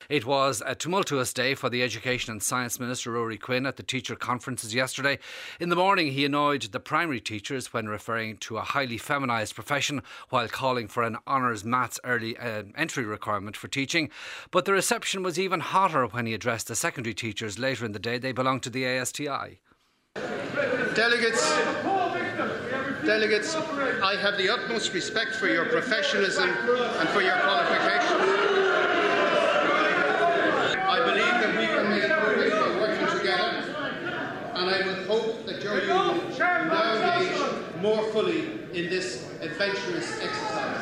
It was a tumultuous day for the Education and Science Minister Rory Quinn at the teacher conferences yesterday. In the morning he annoyed the primary teachers when referring to a highly feminised profession while calling for an honours maths early entry requirement for teaching. But the reception was even hotter when he addressed the secondary teachers later in the day. They belong to the ASTI. Delegates, I have the utmost respect for your professionalism and for your qualifications. I believe that we can make progress by working together, and I would hope that your union will now engage more fully in this adventurous exercise.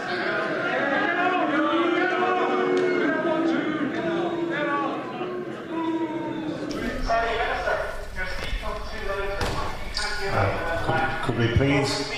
Could we please?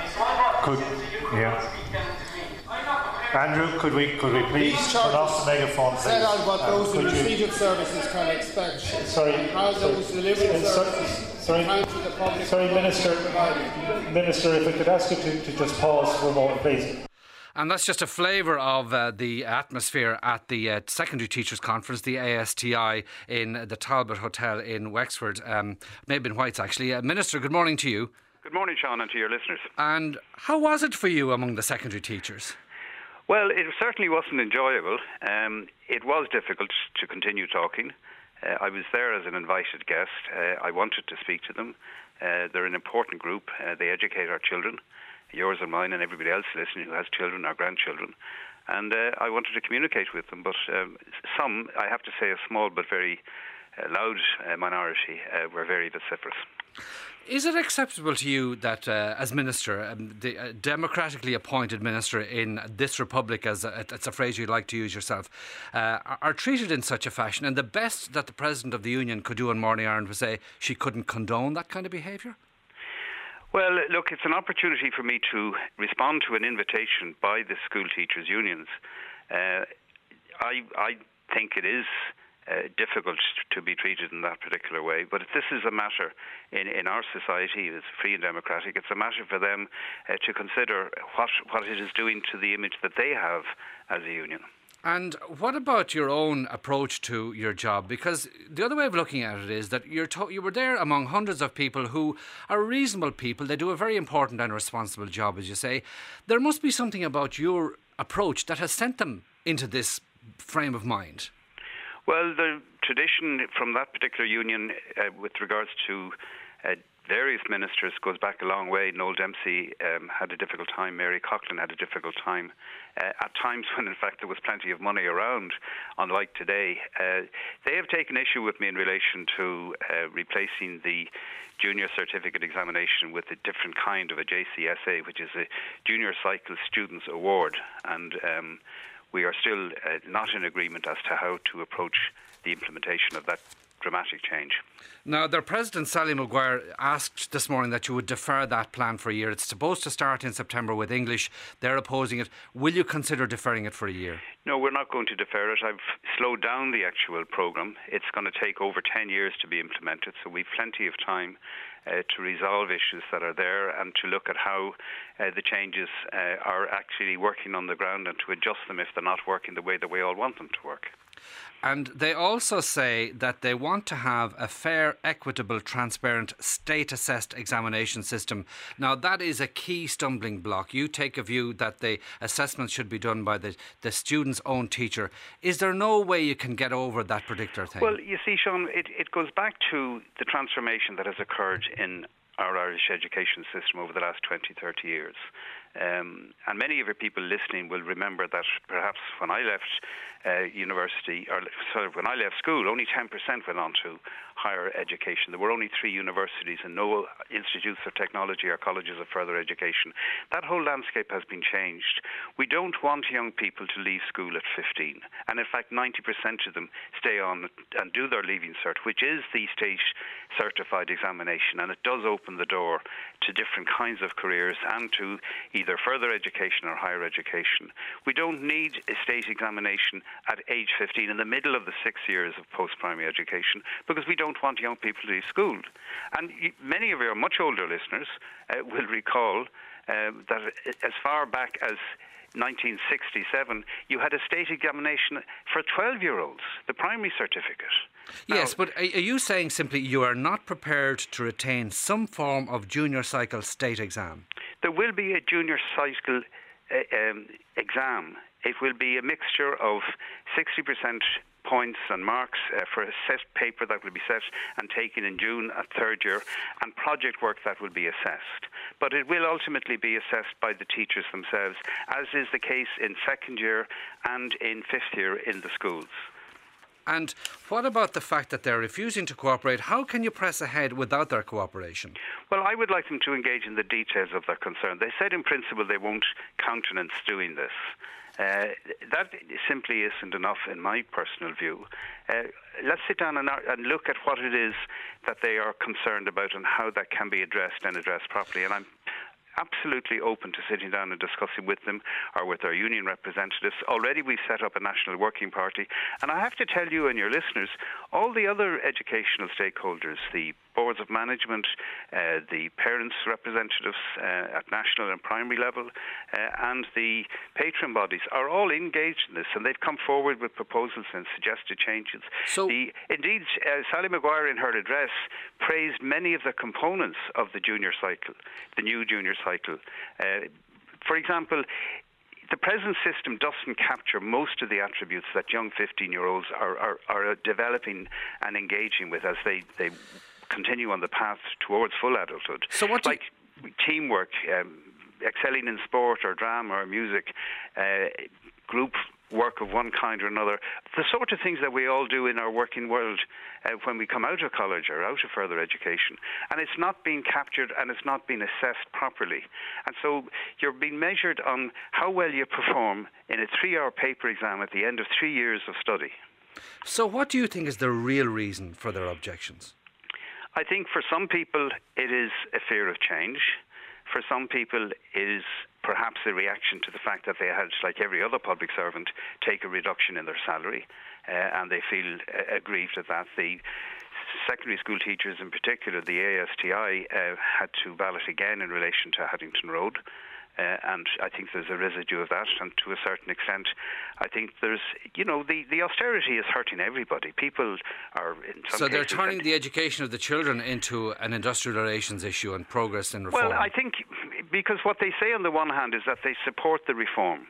Andrew, could we please turn off the megaphone? Set out what those in seated services can expect. Sorry. How those delivering services counter the public. Sorry, Minister, if I could ask you to just pause for a moment, please. And that's just a flavour of the atmosphere at the Secondary Teachers Conference, the ASTI, in the Talbot Hotel in Wexford. Maybe in Whites, actually. Minister, good morning to you. Good morning, Sean, and to your listeners. And how was it for you among the secondary teachers? Well, it certainly wasn't enjoyable. It was difficult to continue talking. I was there as an invited guest. I wanted to speak to them. They're an important group. They educate our children, yours and mine and everybody else listening who has children, our grandchildren. And I wanted to communicate with them. But some, I have to say a small but very loud minority, were very vociferous. Is it acceptable to you that, as Minister, the democratically appointed Minister in this Republic, as it's a phrase you'd like to use yourself, are treated in such a fashion, and the best that the President of the Union could do on Morning Ireland was say she couldn't condone that kind of behaviour? Well, look, it's an opportunity for me to respond to an invitation by the school teachers' unions. I think it is difficult to be treated in that particular way, but this is a matter in our society. It's free and democratic. It's a matter for them to consider what it is doing to the image that they have as a union. And what about your own approach to your job? Because the other way of looking at it is that you were there among hundreds of people who are reasonable people. They do a very important and responsible job, as you say. There must be something about your approach that has sent them into this frame of mind. Well, the tradition from that particular union with regards to various ministers goes back a long way. Noel Dempsey had a difficult time. Mary Coughlin had a difficult time. At times when, in fact, there was plenty of money around, unlike today. They have taken issue with me in relation to replacing the junior certificate examination with a different kind of a JCSA, which is a Junior Cycle Students Award. And we are still not in agreement as to how to approach the implementation of that dramatic change. Now, their President, Sally Maguire, asked this morning that you would defer that plan for a year. It's supposed to start in September with English. They're opposing it. Will you consider deferring it for a year? No, we're not going to defer it. I've slowed down the actual programme. It's going to take over 10 years to be implemented, so we've plenty of time to resolve issues that are there and to look at how the changes are actually working on the ground and to adjust them if they're not working the way that we all want them to work. And they also say that they want to have a fair, equitable, transparent, state-assessed examination system. Now, that is a key stumbling block. You take a view that the assessment should be done by the student's own teacher. Is there no way you can get over that particular thing? Well, you see, Sean, it goes back to the transformation that has occurred in our Irish education system over the last 20, 30 years. And many of your people listening will remember that perhaps when I left university, or sorry, when I left school, only 10% went on to higher education. There were only 3 universities and no institutes of technology or colleges of further education. That whole landscape has been changed. We don't want young people to leave school at 15. And in fact, 90% of them stay on and do their Leaving Cert, which is the state certified examination. And it does open the door to different kinds of careers and to either further education or higher education. We don't need a state examination at age 15 in the middle of the 6 years of post-primary education because we don't want young people to leave school. And many of your much older listeners will recall that as far back as 1967, you had a state examination for 12-year-olds, the primary certificate. Yes, but are you saying simply you are not prepared to retain some form of junior cycle state exam? There will be a junior cycle exam. It will be a mixture of 60% points and marks for a set paper that will be set and taken in June at third year, and project work that will be assessed. But it will ultimately be assessed by the teachers themselves, as is the case in second year and in fifth year in the schools. And what about the fact that they're refusing to cooperate? How can you press ahead without their cooperation? Well, I would like them to engage in the details of their concern. They said in principle they won't countenance doing this. That simply isn't enough in my personal view. Let's sit down and look at what it is that they are concerned about and how that can be addressed and addressed properly. And I'm absolutely open to sitting down and discussing with them or with our union representatives. Already we've set up a national working party, and I have to tell you and your listeners, all the other educational stakeholders, the boards of management, the parents' representatives at national and primary level, and the patron bodies are all engaged in this, and they've come forward with proposals and suggested changes. So, indeed, Sally Maguire in her address praised many of the components of the junior cycle, the new junior cycle. For example, the present system doesn't capture most of the attributes that young 15-year-olds are developing and engaging with as they continue on the path towards full adulthood. So what like teamwork, excelling in sport or drama or music, group work of one kind or another, the sort of things that we all do in our working world when we come out of college or out of further education. And it's not being captured and it's not being assessed properly. And so you're being measured on how well you perform in a 3-hour paper exam at the end of 3 years of study. So what do you think is the real reason for their objections? I think for some people it is a fear of change. For some people it is perhaps a reaction to the fact that they had, like every other public servant, take a reduction in their salary, and they feel aggrieved at that. The secondary school teachers in particular, the ASTI, had to ballot again in relation to Haddington Road. And I think there's a residue of that, and to a certain extent I think there's, the austerity is hurting everybody. People are in some So they're cases turning the education of the children into an industrial relations issue and progress and reform. Well, I think because what they say on the one hand is that they support the reform,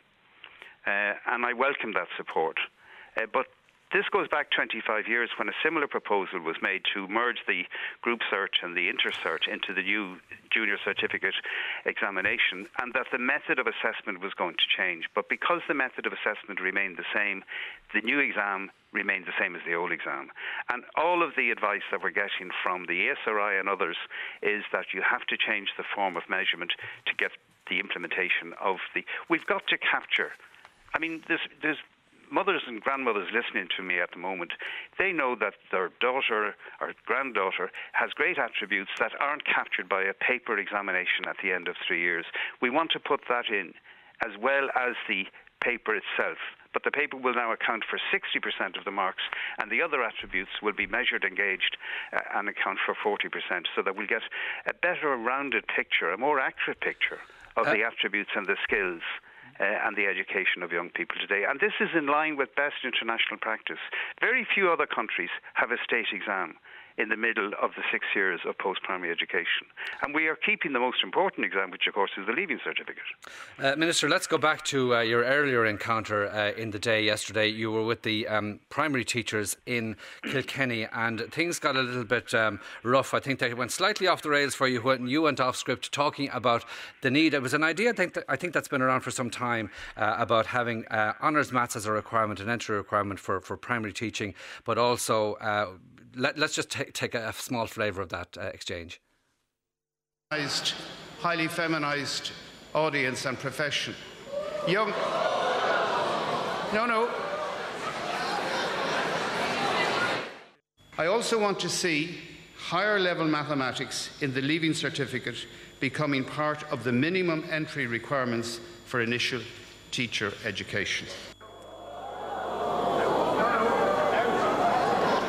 and I welcome that support, but this goes back 25 years when a similar proposal was made to merge the group cert and the inter-cert into the new junior certificate examination, and that the method of assessment was going to change. But because the method of assessment remained the same, the new exam remained the same as the old exam. And all of the advice that we're getting from the ASRI and others is that you have to change the form of measurement to get the implementation of the... We've got to capture... I mean, there's mothers and grandmothers listening to me at the moment. They know that their daughter or granddaughter has great attributes that aren't captured by a paper examination at the end of 3 years. We want to put that in, as well as the paper itself. But the paper will now account for 60% of the marks, and the other attributes will be measured and gauged and account for 40%, so that we'll get a better rounded picture, a more accurate picture of the attributes and the skills and the education of young people today. And this is in line with best international practice. Very few other countries have a state exam in the middle of the 6 years of post-primary education. And we are keeping the most important exam, which of course is the Leaving Certificate. Minister, let's go back to your earlier encounter in the day yesterday. You were with the primary teachers in Kilkenny, and things got a little bit rough. I think they went slightly off the rails for you when you went off script talking about the need. It was an idea I think that's been around for some time about having honours maths as a requirement, an entry requirement for primary teaching, but also let's just take a small flavour of that exchange. Highly feminised audience and profession. No. I also want to see higher level mathematics in the Leaving Certificate becoming part of the minimum entry requirements for initial teacher education. And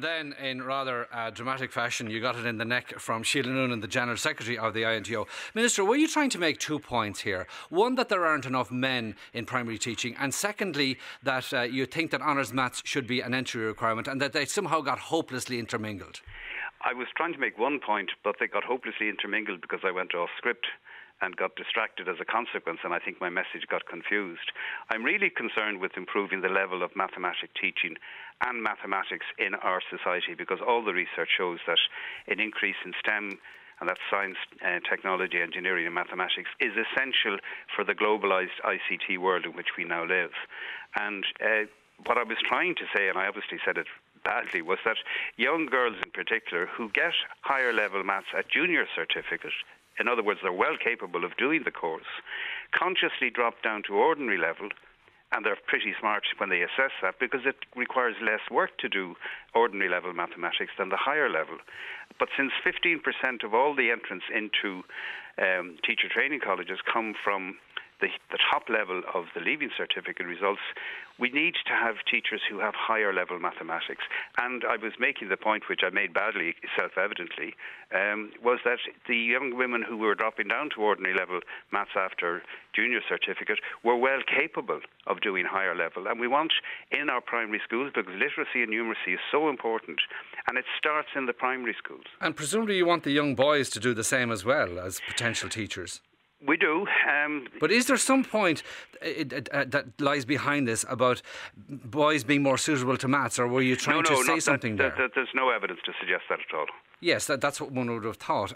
And then, in rather dramatic fashion, you got it in the neck from Sheila Noonan, the General Secretary of the INTO. Minister, were you trying to make 2 points here? One, that there aren't enough men in primary teaching, and secondly, that you think that honours maths should be an entry requirement and that they somehow got hopelessly intermingled? I was trying to make 1 point, but they got hopelessly intermingled because I went off script and got distracted as a consequence, and I think my message got confused. I'm really concerned with improving the level of mathematics teaching and mathematics in our society, because all the research shows that an increase in STEM, and that's science, technology, engineering and mathematics, is essential for the globalised ICT world in which we now live. And what I was trying to say, and I obviously said it badly, was that young girls in particular who get higher level maths at junior certificate, in other words, they're well capable of doing the course, consciously drop down to ordinary level, and they're pretty smart when they assess that because it requires less work to do ordinary level mathematics than the higher level. But since 15% of all the entrants into teacher training colleges come from the top level of the Leaving Certificate results, we need to have teachers who have higher level mathematics. And I was making the point, which I made badly, self-evidently, was that the young women who were dropping down to ordinary level maths after junior certificate were well capable of doing higher level. And we want in our primary schools, because literacy and numeracy is so important, and it starts in the primary schools. And presumably you want the young boys to do the same as well as potential teachers. We do. But is there some point that lies behind this about boys being more suitable to maths, or were you trying to say something there? There's no evidence to suggest that at all. Yes, that's what one would have thought.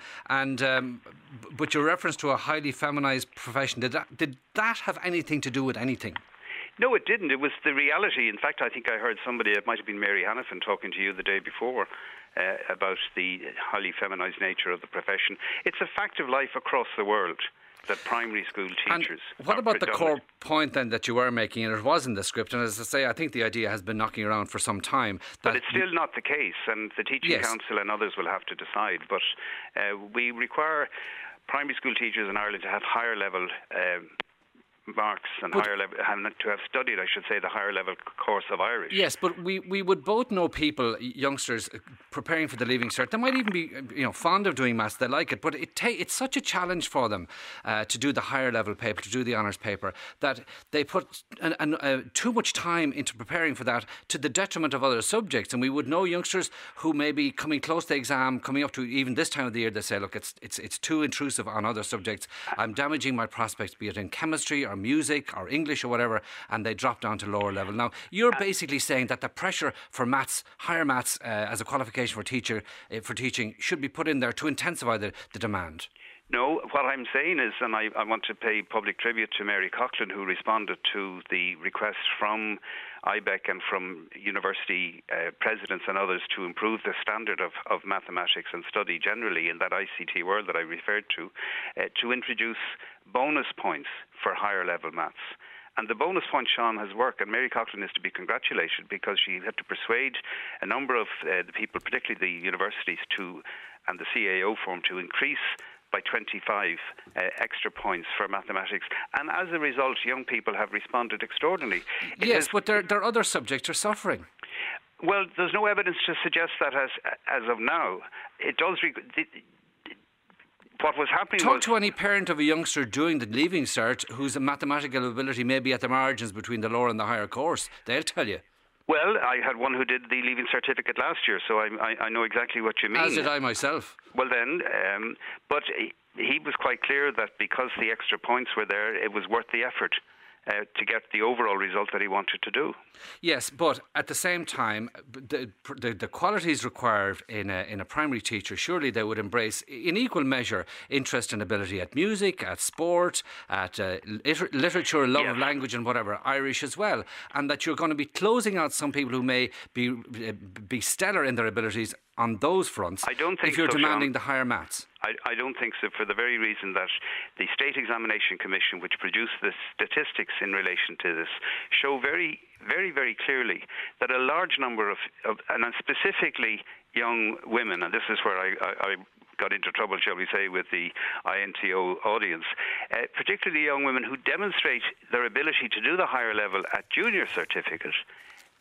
But your reference to a highly feminised profession, did that have anything to do with anything? No, it didn't. It was the reality. In fact, I think I heard somebody, it might have been Mary Hannafin, talking to you the day before about the highly feminised nature of the profession. It's a fact of life across the world that primary school teachers... And what about the core point then that you were making, and it was in the script, and as I say, I think the idea has been knocking around for some time. But it's still not the case, and the Teaching Council and others will have to decide. But we require primary school teachers in Ireland to have higher level marks and higher level, and to have studied, I should say, the higher level course of Irish. Yes, but we would both know people, youngsters, preparing for the Leaving Cert. They might even be, fond of doing maths. They like it, but it's such a challenge for them to do the higher level paper, to do the honours paper, that they put too much time into preparing for that to the detriment of other subjects. And we would know youngsters who may be coming close to the exam, coming up to even this time of the year, they say, look, it's too intrusive on other subjects. I'm damaging my prospects, be it in chemistry or music or English or whatever, and they drop down to lower level. Now, you're basically saying that the pressure for maths, higher maths, as a qualification for teaching should be put in there to intensify the demand. No, what I'm saying is, and I want to pay public tribute to Mary Coughlin, who responded to the request from IBEC and from university presidents and others to improve the standard of mathematics and study generally in that ICT world that I referred to introduce bonus points for higher level maths. And the bonus point, Sean, has worked, and Mary Coughlin is to be congratulated because she had to persuade a number of the people, particularly the universities, and the CAO forum, to increase by 25 extra points for mathematics. And as a result, young people have responded extraordinarily. Yes, but their other subjects are suffering. Well, there's no evidence to suggest that as of now. It does... What was happening Talk to any parent of a youngster doing the Leaving Cert whose mathematical ability may be at the margins between the lower and the higher course. They'll tell you. Well, I had one who did the Leaving Certificate last year, so I know exactly what you mean. As did I myself. Well then, but he was quite clear that because the extra points were there, it was worth the effort to get the overall result that he wanted to do. Yes, but at the same time, the qualities required in a primary teacher, surely they would embrace in equal measure interest and ability at music, at sport, at literature, love of language and whatever, Irish as well, and that you're going to be closing out some people who may be stellar in their abilities on those fronts. I don't think if you're so, demanding Sean. The higher maths. I don't think so, for the very reason that the State Examination Commission, which produced the statistics in relation to this, show very, very, very clearly that a large number of and specifically young women, and this is where I got into trouble, shall we say, with the INTO audience, particularly young women who demonstrate their ability to do the higher level at junior certificate,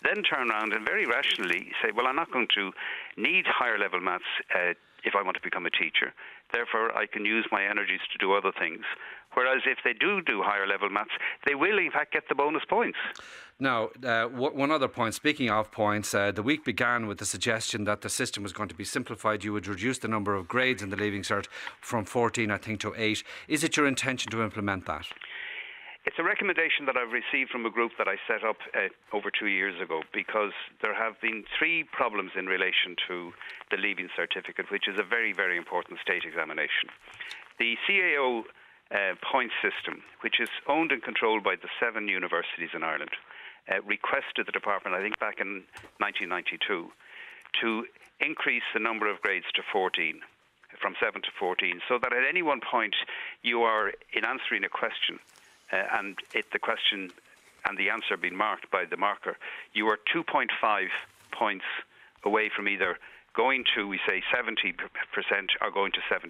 then turn around and very rationally say, well, I'm not going to need higher level maths if I want to become a teacher. Therefore, I can use my energies to do other things. Whereas if they do higher level maths, they will in fact get the bonus points. Now, one other point, speaking of points, the week began with the suggestion that the system was going to be simplified. You would reduce the number of grades in the Leaving Cert from 14, I think, to 8. Is it your intention to implement that? It's a recommendation that I've received from a group that I set up over 2 years ago, because there have been 3 problems in relation to the Leaving Certificate, which is a very, very important state examination. The CAO point system, which is owned and controlled by the 7 universities in Ireland, requested the department, I think back in 1992, to increase the number of grades to 14, from 7 to 14, so that at any one point you are, in answering a question, and the question and the answer being marked by the marker, you are 2.5 points away from either going to, we say, 70% or going to 75%.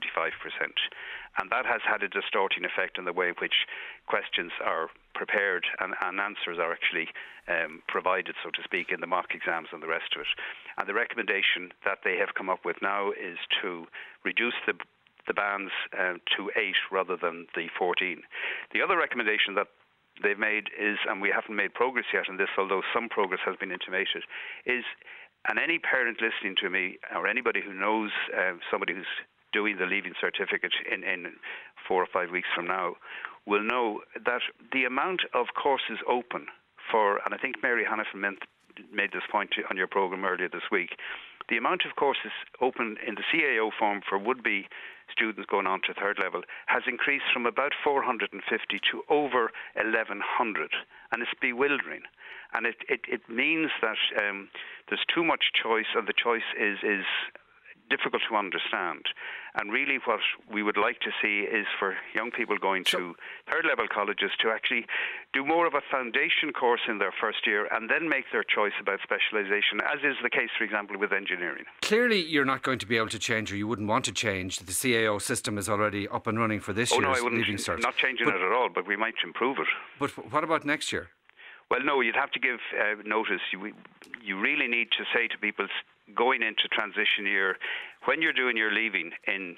And that has had a distorting effect on the way in which questions are prepared and answers are actually provided, so to speak, in the mock exams and the rest of it. And the recommendation that they have come up with now is to reduce the bands to 8 rather than the 14. The other recommendation that they've made is, and we haven't made progress yet on this, although some progress has been intimated, is, and any parent listening to me or anybody who knows somebody who's doing the Leaving Certificate in 4 or 5 weeks from now will know that the amount of courses open for, and I think Mary Hanifin made this point on your programme earlier this week, the amount of courses open in the CAO form for would-be students going on to 3rd level has increased from about 450 to over 1,100, and it's bewildering. And it means that there's too much choice, and the choice is difficult to understand. And really what we would like to see is for young people going to 3rd level colleges to actually do more of a foundation course in their first year and then make their choice about specialisation, as is the case, for example, with engineering. Clearly you're not going to be able to change, or you wouldn't want to change. The CAO system is already up and running for this year's Leaving Cert. Not changing it at all, but we might improve it. But what about next year? Well, no, you'd have to give notice. You really need to say to people going into transition year, when you're doing your leaving in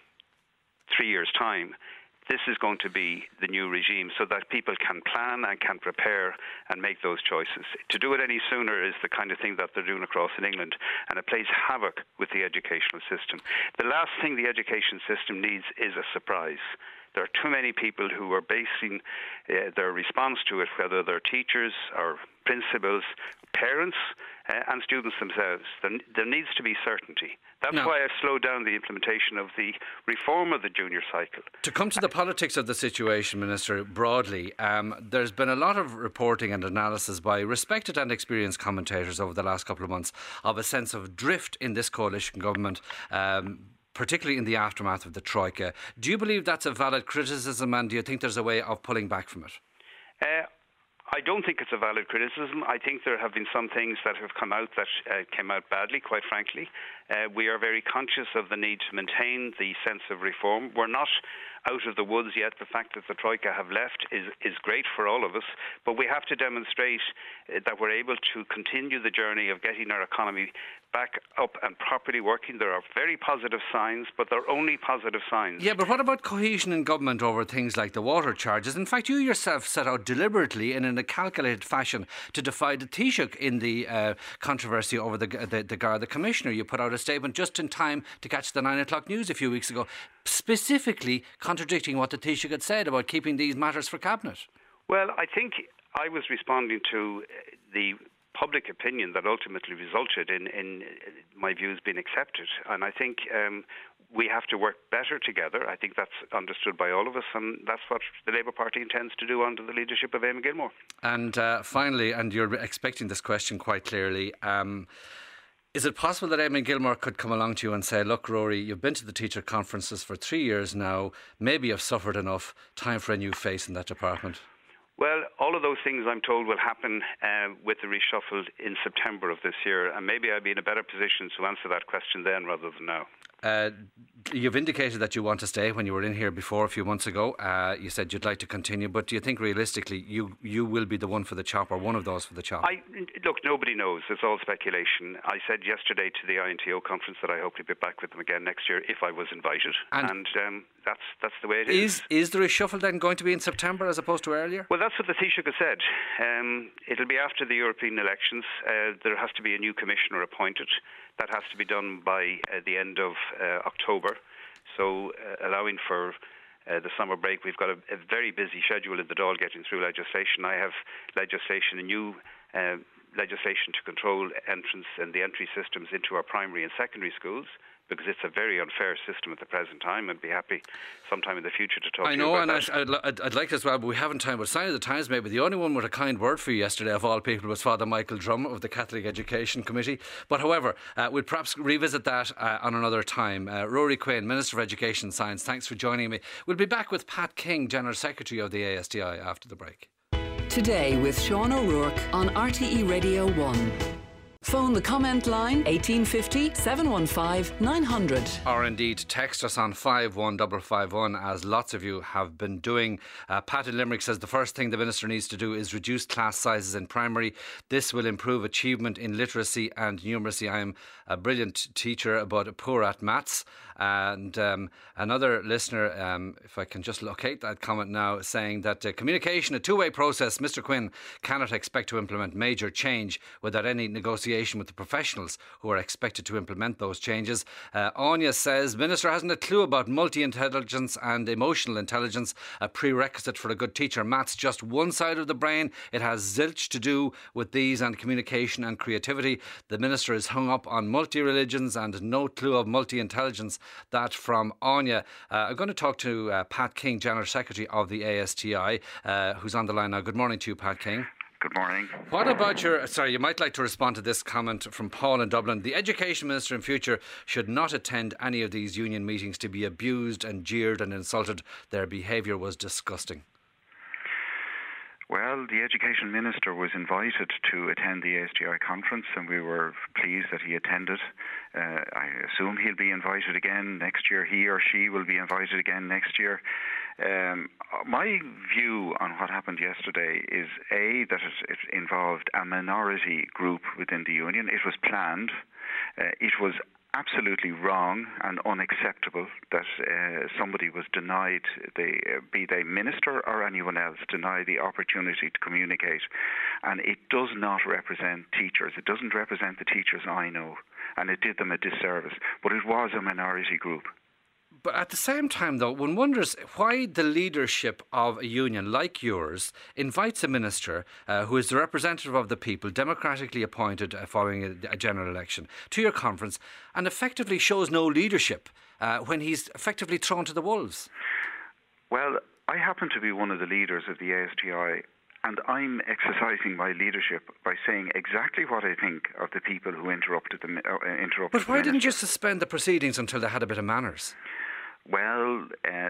3 years' time, this is going to be the new regime, so that people can plan and can prepare and make those choices. To do it any sooner is the kind of thing that they're doing across in England, and it plays havoc with the educational system. The last thing the education system needs is a surprise. There are too many people who are basing their response to it, whether they're teachers or principals, parents and students themselves. There needs to be certainty. That's why I've slowed down the implementation of the reform of the junior cycle. To come to the politics of the situation, Minister, broadly, there's been a lot of reporting and analysis by respected and experienced commentators over the last couple of months of a sense of drift in this coalition government, particularly in the aftermath of the Troika. Do you believe that's a valid criticism, and do you think there's a way of pulling back from it? I don't think it's a valid criticism. I think there have been some things that have come out that came out badly, quite frankly. We are very conscious of the need to maintain the sense of reform. We're not out of the woods yet. The fact that the Troika have left is great for all of us, but we have to demonstrate that we're able to continue the journey of getting our economy back up and properly working. There are very positive signs, but they're only positive signs. Yeah, but what about cohesion in government over things like the water charges? In fact, you yourself set out deliberately and in a calculated fashion to defy the Taoiseach in the controversy over the Garda Commissioner. You put out a statement just in time to catch the 9 o'clock news a few weeks ago, specifically contradicting what the Taoiseach had said about keeping these matters for Cabinet. Well, I think I was responding to the public opinion that ultimately resulted in my views being accepted. And I think we have to work better together. I think that's understood by all of us, and that's what the Labour Party intends to do under the leadership of Eamon Gilmore. And finally, and you're expecting this question quite clearly, is it possible that Eamon Gilmore could come along to you and say, look, Rory, you've been to the teacher conferences for 3 years now, maybe you've suffered enough, time for a new face in that department? Well, all of those things I'm told will happen with the reshuffle in September of this year, and maybe I'll be in a better position to answer that question then rather than now. You've indicated that you want to stay when you were in here before a few months ago. You said you'd like to continue, but do you think realistically you will be the one for the chop, or one of those for the chop? Look, nobody knows. It's all speculation. I said yesterday to the INTO conference that I hope to be back with them again next year if I was invited, and that's the way it is. Is the reshuffle then going to be in September as opposed to earlier? Well, that's what the Taoiseach has said. It'll be after the European elections. There has to be a new commissioner appointed. That has to be done by the end of October. So allowing for the summer break, we've got a very busy schedule in the Dáil getting through legislation. I have legislation, a new legislation to control entrance and the entry systems into our primary and secondary schools, because it's a very unfair system at the present time. I'd be happy sometime in the future to talk to you about that. I know, and I'd like to as well, but we haven't time. But Sign of the Times, maybe the only one with a kind word for you yesterday, of all people, was Father Michael Drum of the Catholic Education Committee. But however, we'll perhaps revisit that on another time. Rory Quinn, Minister of Education and Science, thanks for joining me. We'll be back with Pat King, General Secretary of the ASTI, after the break. Today with Sean O'Rourke on RTE Radio 1. Phone the comment line 1850 715 900. Or indeed text us on 51551, as lots of you have been doing. Pat in Limerick says the first thing the Minister needs to do is reduce class sizes in primary. This will improve achievement in literacy and numeracy. I am a brilliant teacher but poor at maths. And another listener, if I can just locate that comment now, saying that communication, a two-way process. Mr. Quinn cannot expect to implement major change without any negotiation with the professionals who are expected to implement those changes. Anya says Minister hasn't a clue about multi-intelligence and emotional intelligence, a prerequisite for a good teacher. Maths just one side of the brain. It has zilch to do with these and communication and creativity. The Minister is hung up on multi-religions and no clue of multi-intelligence. That from Anya. I'm going to talk to Pat King, General Secretary of the ASTI, who's on the line now. Good morning to you, Pat King. Good morning. What about you might like to respond to this comment from Paul in Dublin. The Education Minister in future should not attend any of these union meetings to be abused and jeered and insulted. Their behaviour was disgusting. Well, the Education Minister was invited to attend the ASTI conference, and we were pleased that he attended. I assume he'll be invited again next year. He or she will be invited again next year. My view on what happened yesterday is, A, that it involved a minority group within the union. It was planned. It was absolutely wrong and unacceptable that somebody was denied, be they minister or anyone else, denied the opportunity to communicate. And it does not represent teachers. It doesn't represent the teachers I know. And it did them a disservice. But it was a minority group. But at the same time, though, one wonders why the leadership of a union like yours invites a minister who is the representative of the people, democratically appointed following a general election, to your conference and effectively shows no leadership when he's effectively thrown to the wolves. Well, I happen to be one of the leaders of the ASTI, and I'm exercising my leadership by saying exactly what I think of the people who interrupted the minister. But why didn't you suspend the proceedings until they had a bit of manners? Well,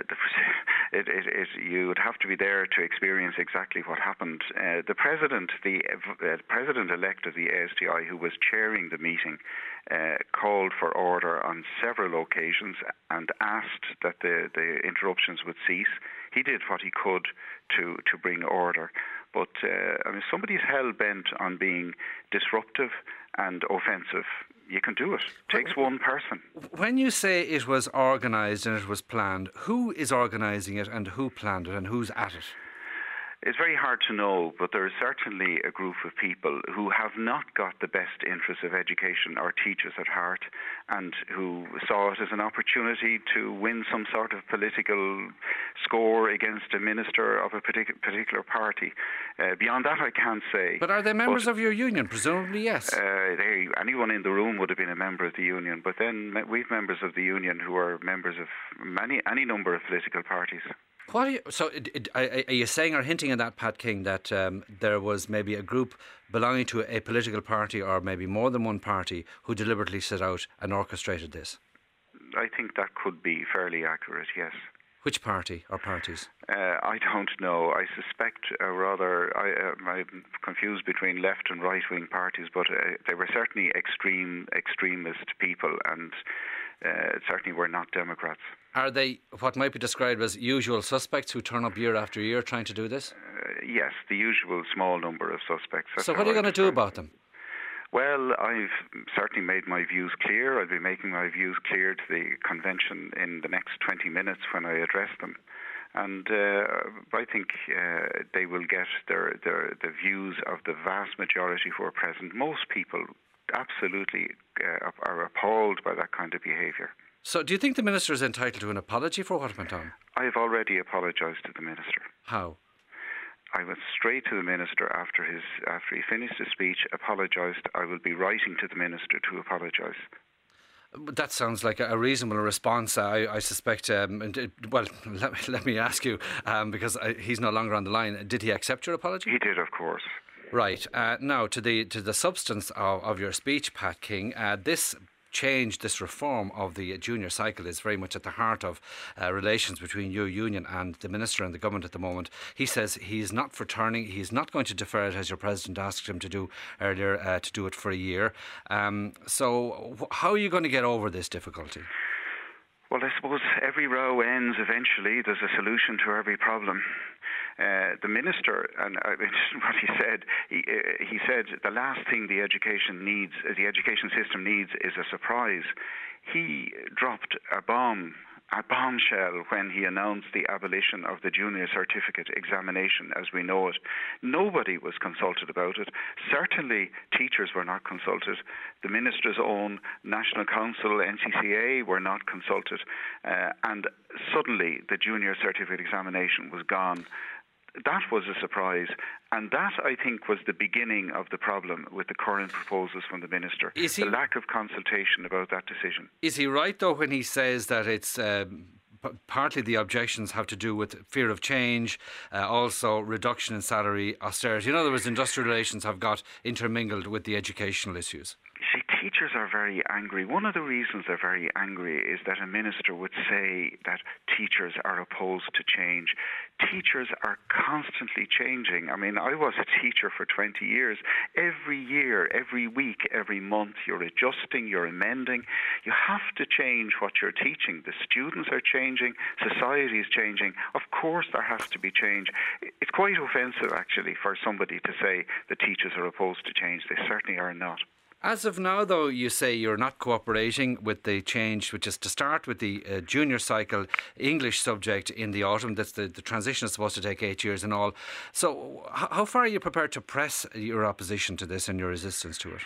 you would have to be there to experience exactly what happened. The president-elect of the ASTI, who was chairing the meeting, called for order on several occasions and asked that the interruptions would cease. He did what he could to bring order. But somebody's hell-bent on being disruptive and offensive. You can do it. It takes one person. When you say it was organised and it was planned, who is organising it and who planned it and who's at it? It's very hard to know, but there is certainly a group of people who have not got the best interests of education or teachers at heart, and who saw it as an opportunity to win some sort of political score against a minister of a particular party. Beyond that, I can't say. But are they members of your union? Presumably, yes. Anyone in the room would have been a member of the union, but then we've members of the union who are members of any number of political parties. Are you saying or hinting at that, Pat King, that there was maybe a group belonging to a political party or maybe more than one party who deliberately set out and orchestrated this? I think that could be fairly accurate, yes. Which party or parties? I don't know. I suspect, I'm confused between left and right-wing parties, but they were certainly extremist people, and certainly were not Democrats. Are they what might be described as usual suspects who turn up year after year trying to do this? Yes, the usual small number of suspects. So what are you going to do about them? Well, I've certainly made my views clear. I'll be making my views clear to the convention in the next 20 minutes when I address them. And I think they will get the views of the vast majority who are present. Most people absolutely are appalled by that kind of behaviour. So do you think the Minister is entitled to an apology for what went on? I have already apologised to the Minister. How? I went straight to the Minister after he finished his speech, apologised. I will be writing to the Minister to apologise. That sounds like a reasonable response. I suspect. Well, let me ask you, because he's no longer on the line. Did he accept your apology? He did, of course. Right. Now, to the substance of your speech, Pat King. This reform of the junior cycle is very much at the heart of relations between your union and the Minister and the government at the moment. He says he's not for turning, he's not going to defer it as your President asked him to do earlier, to do it for a year. So how are you going to get over this difficulty? Well, I suppose every row ends eventually. There's a solution to every problem. The Minister, and what he said the last thing the education system needs is a surprise. He dropped a bombshell when he announced the abolition of the junior certificate examination as we know it. Nobody was consulted about it. Certainly teachers were not consulted. The Minister's own National Council, NCCA, were not consulted. And suddenly the junior certificate examination was gone. That was a surprise, and that, I think, was the beginning of the problem with the current proposals from the Minister. The lack of consultation about that decision. Is he right, though, when he says that it's partly the objections have to do with fear of change, also reduction in salary, austerity? In other words, industrial relations have got intermingled with the educational issues. See, teachers are very angry. One of the reasons they're very angry is that a minister would say that teachers are opposed to change. Teachers are constantly changing. I mean, I was a teacher for 20 years. Every year, every week, every month, you're adjusting, you're amending. You have to change what you're teaching. The students are changing, society is changing. Of course there has to be change. It's quite offensive, actually, for somebody to say the teachers are opposed to change. They certainly are not. As of now, though, you say you're not cooperating with the change, which is to start with the junior cycle English subject in the autumn. That's the transition is supposed to take 8 years and all. So how far are you prepared to press your opposition to this and your resistance to it?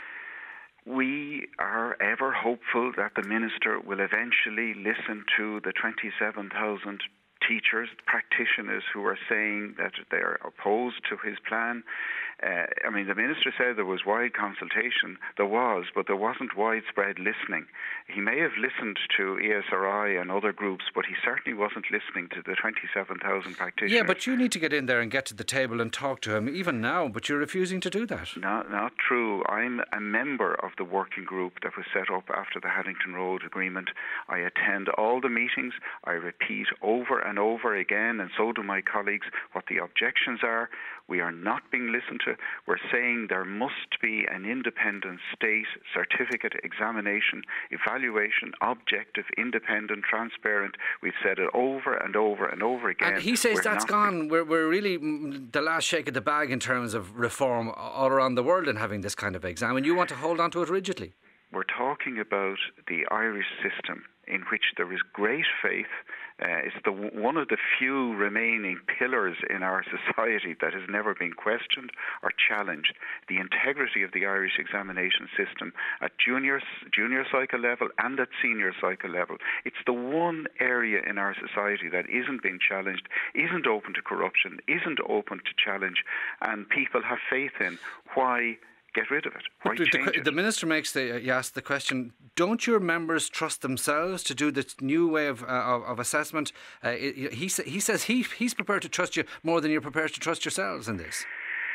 We are ever hopeful that the Minister will eventually listen to the 27,000 teachers, practitioners who are saying that they're opposed to his plan. I mean, the Minister said there was wide consultation. There was, but there wasn't widespread listening. He may have listened to ESRI and other groups, but he certainly wasn't listening to the 27,000 practitioners. Yeah, but you need to get in there and get to the table and talk to him, even now, but you're refusing to do that. Not true. I'm a member of the working group that was set up after the Haddington Road Agreement. I attend all the meetings. I repeat over and over again, and so do my colleagues, what the objections are. We are not being listened to. We're saying there must be an independent state certificate examination, evaluation, objective, independent, transparent. We've said it over and over and over again. And he says that's gone. We're really the last shake of the bag in terms of reform all around the world and having this kind of exam, and you want to hold on to it rigidly. We're talking about the Irish system in which there is great faith. It's one of the few remaining pillars in our society that has never been questioned or challenged. The integrity of the Irish examination system at junior cycle level and at senior cycle level. It's the one area in our society that isn't being challenged, isn't open to corruption, isn't open to challenge, and people have faith in. Why get rid of it? Why change it? The Minister he asked the question, don't your members trust themselves to do this new way of assessment? He says he's prepared to trust you more than you're prepared to trust yourselves in this.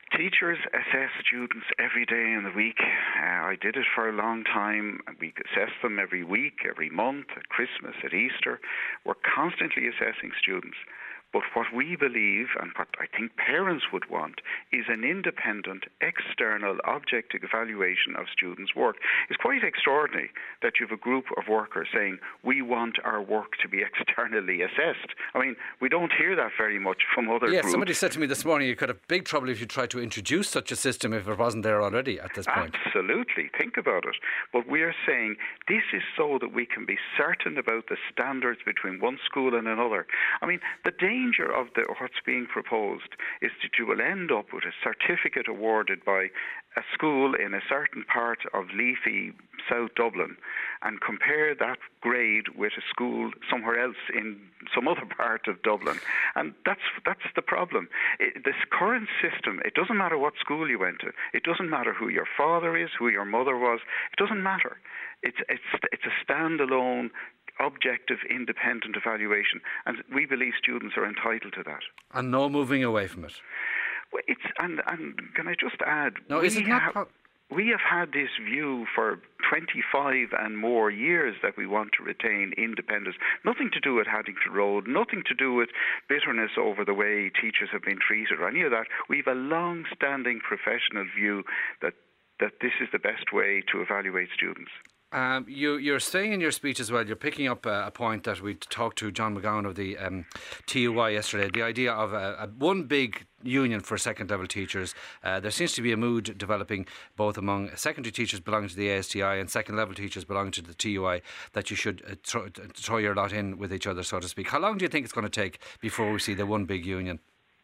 Teachers assess students every day in the week. I did it for a long time. We assess them every week, every month, at Christmas, at Easter. We're constantly assessing students. But what we believe, and what I think parents would want, is an independent, external, objective evaluation of students' work. It's quite extraordinary that you have a group of workers saying, we want our work to be externally assessed. I mean, we don't hear that very much from other groups. Somebody said to me this morning you could have big trouble if you tried to introduce such a system if it wasn't there already at this point. Absolutely. Think about it. But we are saying this is so that we can be certain about the standards between one school and another. I mean, the danger of what's being proposed is that you will end up with a certificate awarded by a school in a certain part of leafy South Dublin and compare that grade with a school somewhere else in some other part of Dublin. And that's the problem. This current system, it doesn't matter what school you went to. It doesn't matter who your father is, who your mother was. It doesn't matter. It's a standalone, objective, independent evaluation, and we believe students are entitled to that. And no moving away from it. Well, and can I just add? No, is it not? We have had this view for 25 and more years that we want to retain independence. Nothing to do with Haddington Road, nothing to do with bitterness over the way teachers have been treated or any of that. We have a long-standing professional view that this is the best way to evaluate students. You're saying in your speech as well, you're picking up a point that we talked to John McGowan of the TUI yesterday, the idea of one big union for second level teachers. There seems to be a mood developing both among secondary teachers belonging to the ASTI and second level teachers belonging to the TUI that you should throw your lot in with each other, so to speak. How long do you think it's going to take before we see the one big union?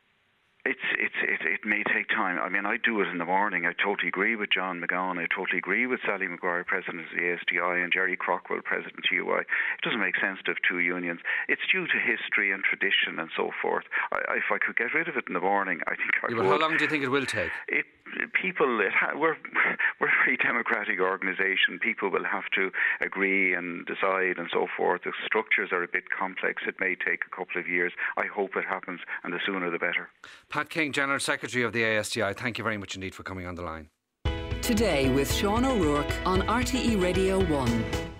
It may take time. I mean, I do it in the morning. I totally agree with John McGowan. I totally agree with Sally Maguire, President of the ASTI, and Jerry Crockwell, President of TUI. It doesn't make sense to have two unions. It's due to history and tradition and so forth. If I could get rid of it in the morning, I think I would. But how long do you think it will take? We're a very democratic organisation. People will have to agree and decide and so forth. The structures are a bit complex. It may take a couple of years. I hope it happens, and the sooner the better. Pat King, General Secretary of the ASTI, thank you very much indeed for coming on the line. Today with Sean O'Rourke on RTE Radio 1.